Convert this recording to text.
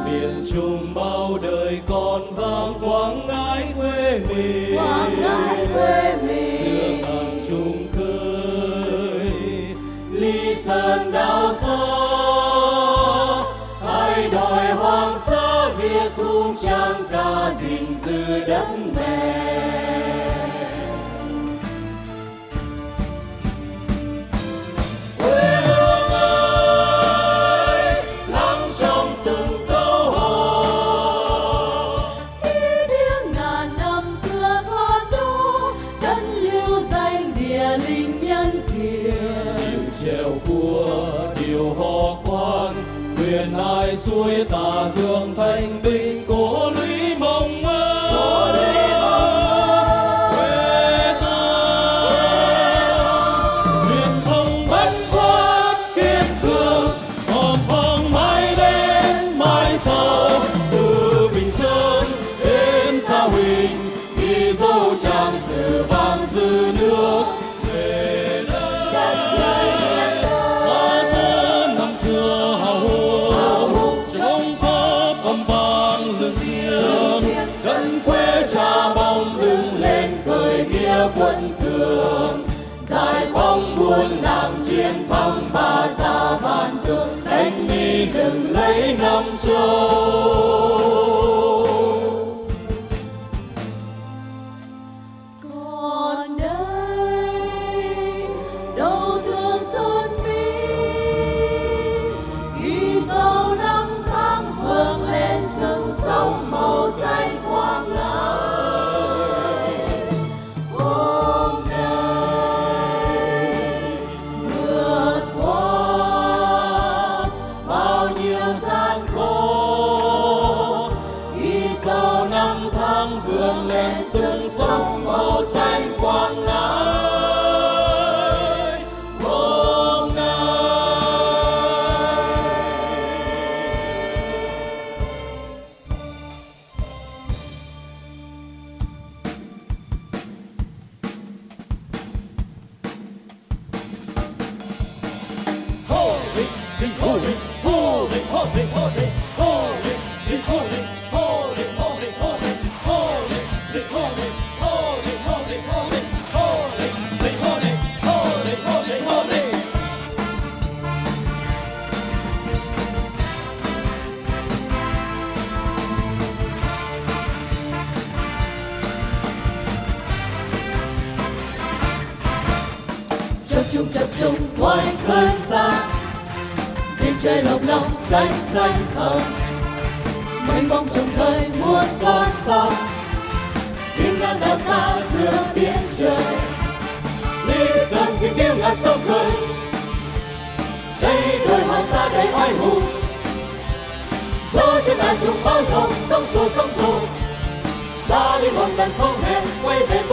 miền Trung bao đời còn vang quang ngãi quê mình, dương hàng chung khơi ly sơn đảo gió. Hai đòi hoàng sa Việt cung trang ca gìn giữ đất mẹ. Quyền ai xuôi tà dương thanh bình của lũy mộng mơ, quê ta truyền thống bất khuất kiên cường, còn vang mãi đến mãi sau. Từ Bình Sơn đến Sa Huỳnh ghi dấu trang sử vang dư nước về nơi đất trời miền Tây. Ta năm xưa hào hùng gần quê cha bóng đứng lên khởi nghĩa quân cường, giải phóng buôn làng chiến thắng Ba Gia Vạn Tường, đánh Mỹ đừng lấy Nam Châu. Còn đây đâu thương Sơn Mỹ, ghi dấu năm tháng vươn lên sừng sông màu xanh quang ngời. Hôm nay vượt qua bao nhiêu gian khổ, ghi dấu năm tháng vươn lên sừng sông màu xanh quang ngời. Chập trung ngoài khơi xa, biển trời lộng lộng xanh xanh thẳm, mênh mông trùng khơi muôn con sóng, thiên ngàn đảo xa giữa biển trời. Lý Sơn tiếng kêu ngàn sông khơi, đây đôi hoàng sa đầy oai hùng, gió trên ngàn trùng bao rộng sông sổ, xa đi một lần không hẹn quay về.